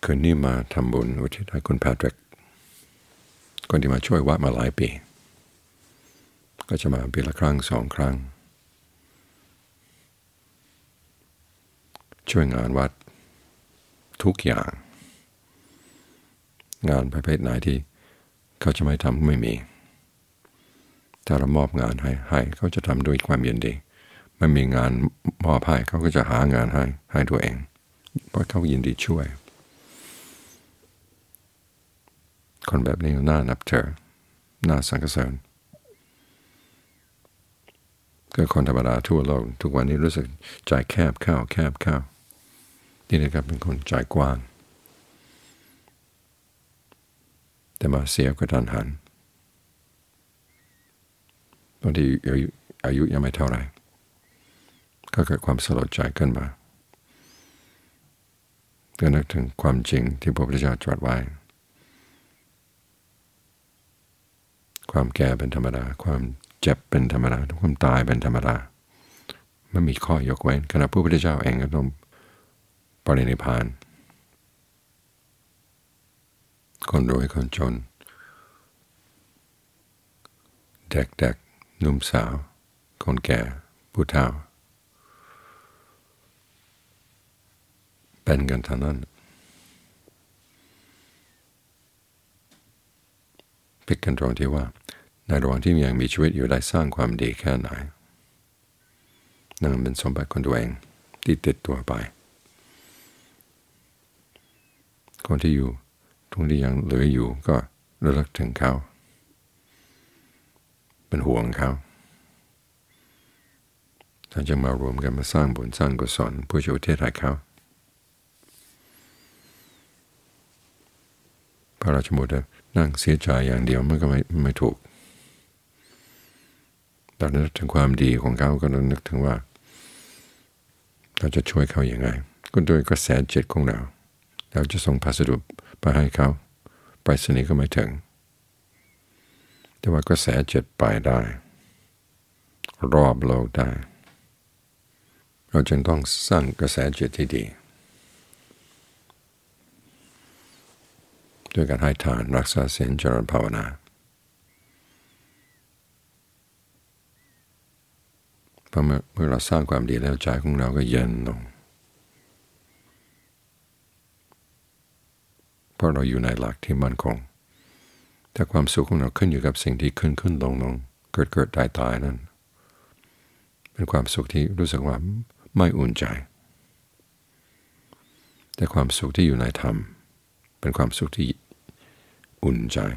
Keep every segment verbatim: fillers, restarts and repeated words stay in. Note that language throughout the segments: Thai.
คืนนี้มาทำบุญอุทิศให้คุณแพทริกคนที่มาช่วยวัดมาหลายปีก็จะมาปีละครั้งสองครั้งช่วยงานวัดทุกอย่างงานประเภทไหนที่เขาจะไม่ทำไม่มีถ้าเรามอบงานให้ให้เขาจะทำด้วยความยินดีไม่มีงานมอบให้เขาก็จะหางานให้ให้ตัวเองเพราะเขายินดีช่วยคนแบบนี้น่านับถือน่าสรรเสริญก็คนธรรมดาทั่วโลกทุกวันนี้รู้สึกใจแคบเข้าแคบเข้าที่นี่ครับเป็นคนใจกว้างแต่มาเสียกระทันหันบางทีอายุยังไม่เท่าไหร่ก็เกิดความสลดใจขึ้นมาก็นึกถึงความจริงที่พระพุทธเจ้าตรัสไว้ความแก่เป็นธรรมดาความเจ็บเป็นธรรมดาความตายเป็นธรรมดาไม่มีข้อยกเว้นขณะพระพุทธเจ้าเองก็ต้องปรินิพพานคนรวยคนจนเด็กๆหนุ่มสาวคนแก่ผู้เฒ่าเป็นกันทั้งนั้นพิกกันตรงที่ว่าในระหว่างที่ยังมีชีวิตอยู่ได้สร้างความดีแค่ไหนนั่นเป็นสมบัติของตัวเองที่ติดตัวไปคนที่อยู่ตรงที่ยังเหลืออยู่ก็ระลึกถึงเขาเป็นห่วงเขาถ้าจะมารวมกันมาสร้างบุญสร้างกุศลเพื่อช่วยอุทิศให้เขาพระราชบุตรนั่งเสียใจอย่างเดียวมันก็ไม่ไม่ถูกตอนนึกถึงความดีของเขาก็ต้องนึกถึงว่าเราจะช่วยเขาอย่างไรก็โดยกระแสจิตของเราเราจะส่งพัสดุไปให้เขาไปรษณีย์ก็ไม่ถึงแต่ว่ากระแสจิตไปได้รอบโลกได้เราจึงต้องสร้างกระแสจิตที่ดีด้วยการให้ทานรักษาศีลเจริญภาวนาเพราะเมื่อเราสร้างความดีแล้วใจของเราก็เย็นลงเพราะเราอยู่ในหลักที่มั่นคงแต่ความสุขของเราขึ้นอยู่กับสิ่งที่ขึ้นขึ้นลงลงเกิดเกิดตายตายนั่นเป็นความสุขที่รู้สึกว่าไม่อุ่นใจแต่ความสุขที่อยู่ในธรรมเป็นความสุขที่อุ่นใจ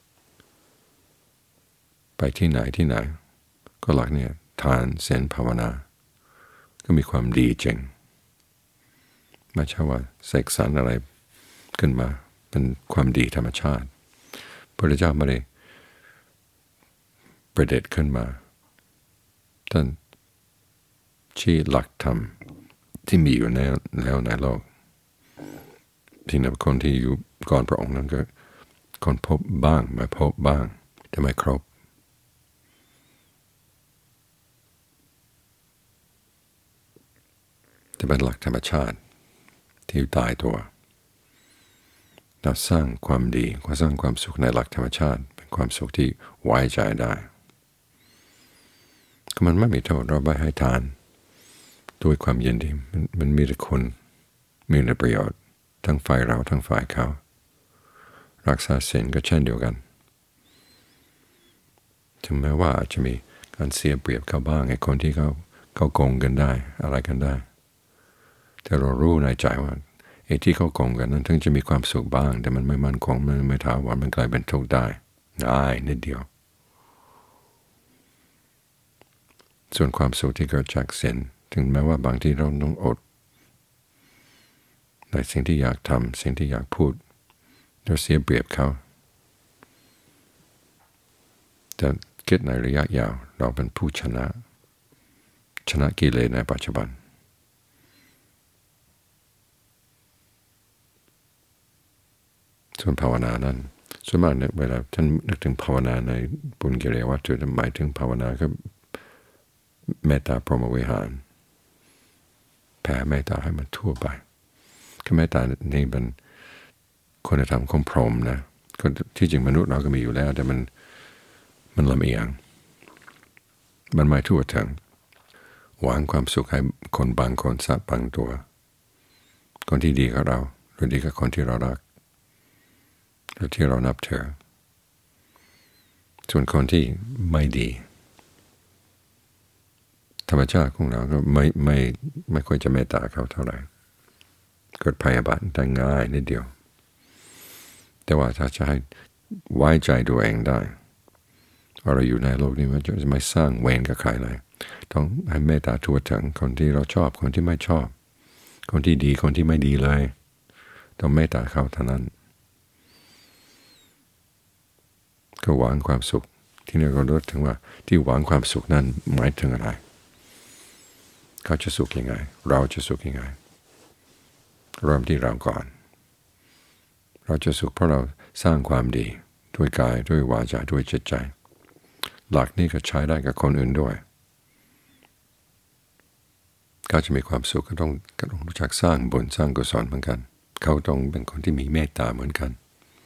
ไปที่ไหนที่ไหนก็หลักเนี่ยทานศีลภาวนาก็มีความดีจริงไม่ใช่ว่าเสกสรรอะไรขึ้นมาเป็นความดีธรรมชาติพระพุทธเจ้าไม่ได้ประดิษฐ์ขึ้นมาท่านชี้หลักธรรมที่มีอยู่ในแล้วในโลกที่นับคนที่อยู่ก่อนพระองค์นั้นก็คนพบบ้างไม่พบบ้างแต่ไม่ครบแต่เป็นหลักธรรมชาติที่ตายตัวเราสร้างความดีก็สร้างความสุขในหลักธรรมชาติเป็นความสุขที่ไว้ใจได้ก็มันไม่มีโทษเราไปให้ทานด้วยความยินดีมันมันมีแต่คนมีแต่ประโยชน์ทั้งฝ่ายเราทั้งฝ่ายเขารักษาศีลก็เช่นเดียวกันถึงแม้ว่าอาจจะมีการเสียเปรียบเขาบ้างไอ้คนที่เขาเขาโกงกันได้อะไรกันได้แต่เรารู้ในใจว่าไอ้ที่เขาโกงกันนั้นถึงจะมีความสุขบ้างแต่มันไม่มั่นคงมันไม่ถาวรมันกลายเป็นทุกข์ได้ง่ายนิดเดียวส่วนความสุขที่เกิดจากศีลถึงแม้ว่าบางทีเราต้องอดในสิ่งที่อยากทำสิ่งที่อยากพูดเราเสียเปรียบเขาแต่คิดในระยะยาวเราเป็นผู้ชนะชนะกิเลสในปัจจุบันส่วนภาวนานั้นส่วนมากเนี่ยเวลาท่านนึกถึงภาวนาในปุญญกิริยวัตถุหมายถึงภาวนาก็เมตตาพรหมวิหารแผ่เมตตาให้มันทั่วไปคือเมตตานี่เป็นคุณธรรมของพรหมนะที่จริงมนุษย์เราก็มีอยู่แล้วแต่มันมันลำเอียงมันไม่ทั่วถึงหวังความสุขให้คนบางคนสักบางตัวคนที่ดีกับเราหรือดีกับคนที่เรารักหรือที่เรานับถือส่วนคนที่ไม่ดีธรรมชาติของเราก็ไม่ไม่ไม่ค่อยจะเมตตาเขาเท่าไหร่เกิดพยาบาทได้ง่ายนิดเดียวแต่ว่าถ้าจะให้ไว้ใจตัวเองได้ว่าเราอยู่ในโลกนี้มันจะไม่สร้างเวรกับใครเลยต้องให้เมตตาทั่วถึงคนที่เราชอบคนที่ไม่ชอบคนที่ดีคนที่ไม่ดีเลยต้องเมตตาเขาเท่านั้นก็หวังความสุขที่นี่เรารู้ถึงว่าที่หวังความสุขนั้นหมายถึงอะไรเขาจะสุขยังไงเราจะสุขยังไงเริ่มที่เราก่อนเราจะสุขเพราะเราสร้างความดีด้วยกายด้วยวาจาด้วยจิตใจหลักนี้ก็ใช้ได้กับคนอื่นด้วยเขาจะมีความสุขก็ต้องก็ต้องรู้จักสร้างบุญสร้างกุศลเหมือนกันเขาต้องเป็นคนที่มีเมตตาเหมือนกัน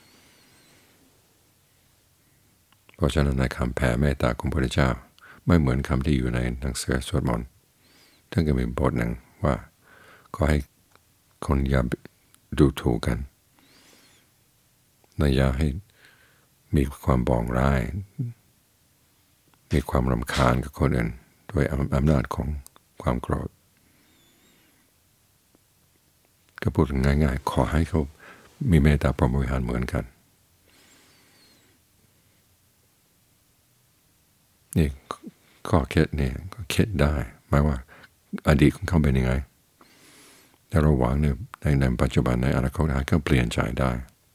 เพราะฉะนั้นในคำแผ่เมตตาของพระพุทธเจ้าไม่เหมือนคำที่อยู่ในหนังสือสวดมนต์ท่านก็มีบทหนึ่งว่าขอให้คนอย่าดูถูกกันอย่าให้มีความบองร้ายมีความรำคาญกับคนอื่นด้วยอำนาจของความโกรธก็พูดง่ายๆขอให้เขามีเมตตาพรหมวิหารเหมือนกันนี่ข้อเคล็ดนี่ก็เคล็ดได้หมายว่าอดีตของเขาเป็นยังไงแต่เราหวังในในปัจจุบันในอนาคตอาจจะเปลี่ยนใจได้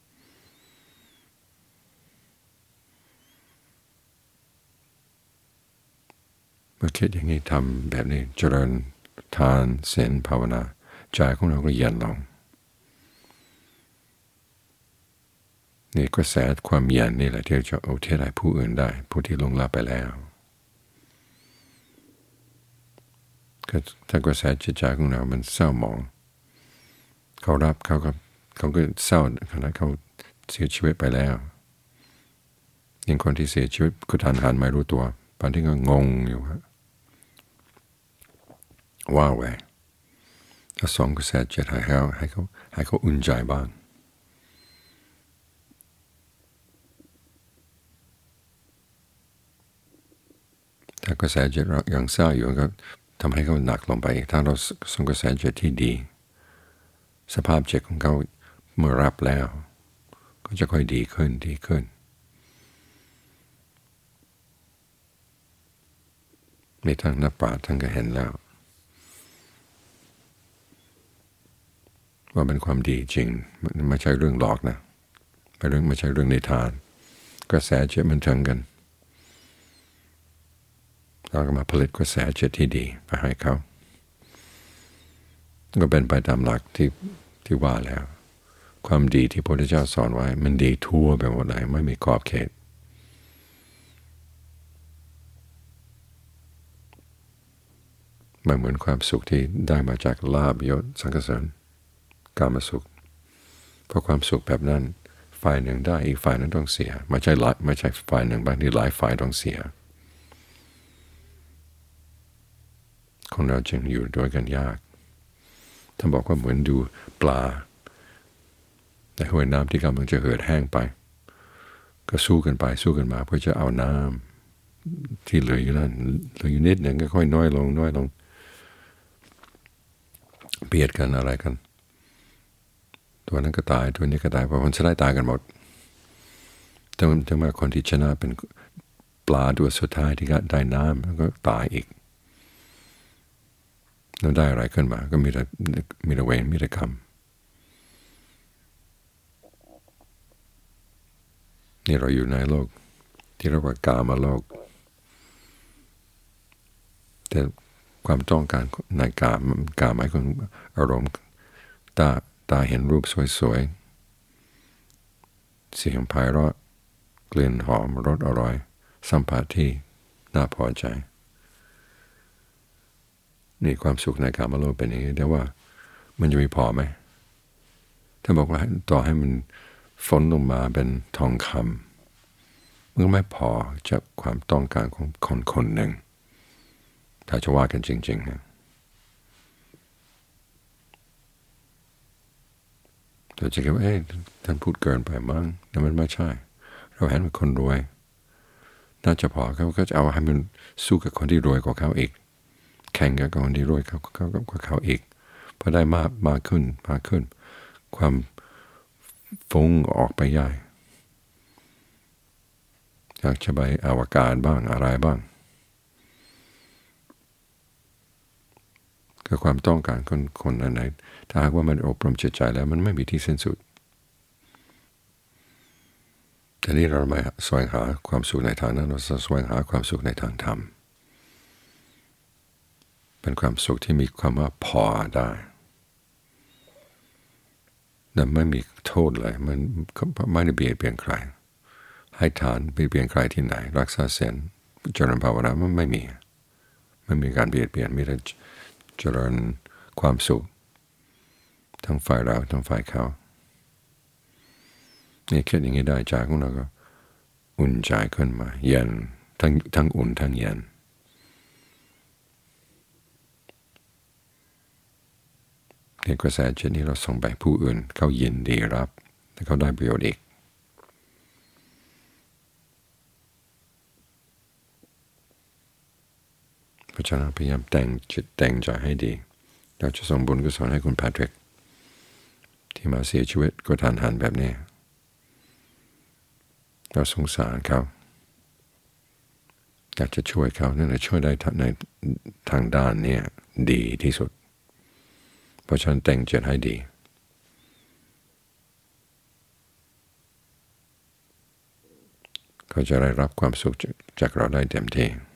เมื่อคิดอย่างนี้ทำแบบนี้เจริญทานศีลภาวนาใจของเราก็เย็นลงนี่กระแสความเย็นนี่แหละที่จะอุทิศให้ผู้อื่นได้ผู้ที่ล่วงลับไปแล้วก็ถ้ากระแสจิตใจของเรามันเศร้าหมองเขารับเขาก็เขาก็เศร้าขณะเขาเสียชีวิตไปแล้วอย่างคนที่เสียชีวิตก็ทันหันไม่รู้ตัวบางทีก็งงอยู่ว้าวแหวถ้าส่งกระแสจิตให้เขาให้เขาให้เขาอุ่นใจบ้างถ้ากระแสจิตยังเศร้าอยู่ก็ทำให้เขาหนักลงไปถ้าเราส่งกระแสจิตที่ดีสภาพจิตของเขาเมื่อรับแล้วก็จะค่อยดีขึ้นดีขึ้นในทางนักปราชญ์ท่านก็เห็นแล้วว่าเป็นความดีจริงไม่ใช่เรื่องหลอกนะไม่เรื่องไม่ใช่เรื่องนิทานกระแสจิตมันถึงกันเราก็มาผลิตกระแสจิตที่ดีไปให้เขาก็เป็นไปตามหลักที่ที่ว่าแล้วความดีที่พระพุทธเจ้าสอนไว้มันดีทั่วไปหมดเลยไม่มีขอบเขตไม่เหมือนความสุขที่ได้มาจากลาภยศสรรเสริญกามสุขเพราะความสุขแบบนั้นฝ่ายหนึ่งได้อีกฝ่ายนั้นต้องเสียไม่ใช่หลายไม่ใช่ฝ่ายหนึ่งบางทีหลายฝ่ายต้องเสียคนเราจึงอยู่ด้วยกันยากท่านบอกว่าเหมือนดูปลาในห้วยน้ำที่กำลังจะเหือดแห้งไปก็สู้กันไปสู้กันมาเพื่อจะเอาน้ำที่เหลืออยู่นั้นเหลืออยู่นิดหนึ่งก็ค่อยน้อยลงน้อยลงเบียดกันอะไรกันตัวนั้นก็ตายตัวนี้ก็ตายเพราะคนจะได้ตายกันหมดแต่ถึงแม้คนที่ชนะเป็นปลาตัวสุดท้ายที่ได้น้ำแล้วก็ตายอีกแล้วได้อะไรขึ้นมาก็มีแต่มีแต่เวรมีแต่กรรมนี่เราอยู่ในโลกที่เรียกว่ากามโลกแต่ความต้องการในกามกามหมายถึงอารมณ์ตาตาเห็นรูปสวยๆเสียงไพเราะกลิ่นหอมรสอร่อยสัมผัสที่น่าพอใจนี่ความสุขในกามโลกเป็นอย่างนี้แต่ว่ามันจะมีพอไหมถ้าบอกว่าต่อให้มันฝนลงมาเป็นทองคำมันก็ไม่พอจากความต้องการของคนคนหนึ่งถ้าจะว่ากันจริงๆนะเราจะคิดว่าเอ๊ะท่านพูดเกินไปมั้งแต่มันไม่ใช่เราเห็นว่าคนรวยน่าจะพอเขาก็จะเอาให้มันสู้กับคนที่รวยกว่าเขาอีกแข่งกับคนที่รวยเขาเขากว่าเขาอีกพอได้มากมากขึ้นมากขึ้นความฟุ้งออกไปใหญ่อยากจะไปอวกาศบ้างอะไรบ้างก็ความต้องการคนคนอันไหนถ้าหากว่ามันอบรมจิตใจแล้วมันไม่มีที่สิ้นสุดแต่นี้เราไม่แสวงหาความสุขในทางนั้นเราแสวงหาความสุขในทางธรรมเป็นความสุขที่มีความว่าพอได้แต่ไม่มีโทษเลยมันไม่ได้เบียดเบียนใครให้ทานเบียดเบียนใครที่ไหนรักษาศีลเจริญภาวนามันไม่มีไม่มีการเบียดเบียนมีแต่เจริญความสุขทั้งฝ่ายเราทั้งฝ่ายเขานี่คิดอย่างนี้ได้ใจของเราก็อุ่นใจขึ้นมาเย็นทั้งทั้งอุ่นทั้งเย็นในกระแสจิตนี้เราส่งไปผู้อื่นเขายินดีรับและเขาได้ประโยชน์อีกเพราะฉะนั้นพยายามแต่งจิตแต่งใจให้ดีเราจะส่งบุญกุศลให้คุณแพทริกที่มาเสียชีวิตก็ทันหันแบบนี้เราสงสารเขาอยากจะช่วยเขานั่นแหละช่วยได้ในทางด้านนี้ดีที่สุดเพราะฉะนั้นแต่งจิตให้ดีเขาจะได้รับความสุขจากเราได้เต็มที่